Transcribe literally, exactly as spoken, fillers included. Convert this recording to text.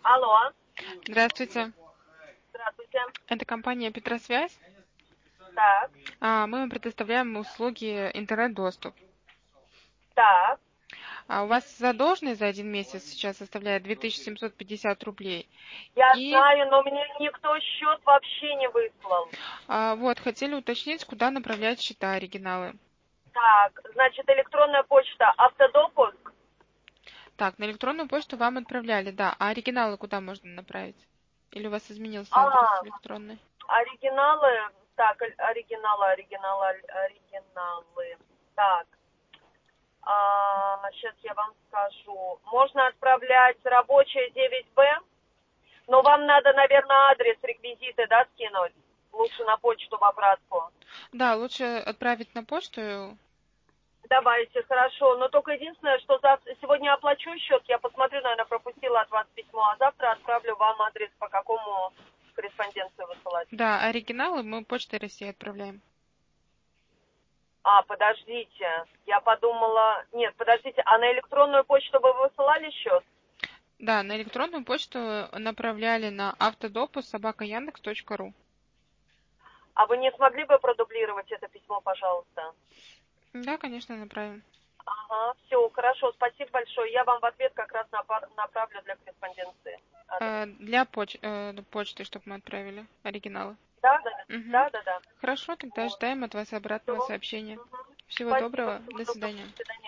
Алло, Здравствуйте. здравствуйте. Это компания Петросвязь. Так, А, Мы вам предоставляем услуги интернет-доступ. так. А у вас задолженность за один месяц сейчас составляет две тысячи семьсот пятьдесят рублей. Я И знаю, но мне никто счет вообще не выслал. а, вот, хотели уточнить, куда направлять счета оригиналы. Так, значит, электронная почта автодопуск. Так, на электронную почту вам отправляли, да. А оригиналы куда можно направить? Или у вас изменился адрес А, электронный? оригиналы. Так, о- оригиналы, оригиналы, оригиналы. Так, сейчас я вам скажу. Можно отправлять рабочая девять бэ, но вам надо, наверное, адрес, реквизиты, да, скинуть? Лучше на почту в обратку. Да, лучше отправить на почту. Давайте, хорошо. Но только единственное, что завтра, сегодня оплачу счет, я посмотрю, наверное, пропустила от вас письмо, а завтра отправлю вам адрес, по какому корреспонденцию высылать. Да, оригиналы мы почтой России отправляем. А, подождите, я подумала... Нет, подождите, а на электронную почту вы высылали счет? Да, на электронную почту направляли на автодопуск собака яндекс точка ру. А вы не смогли бы продублировать это письмо, пожалуйста? Да, конечно, направим. Ага, все, хорошо, спасибо большое. Я вам в ответ как раз напар- направлю для корреспонденции адрес. Э, Для поч- э, почты, чтобы мы отправили оригиналы. Да, да, Угу. да, да, да. Хорошо, тогда Вот. ждаем от вас обратного Всё. сообщения. Мгм. Всего Спасибо, доброго, всего до доброго, свидания. до свидания.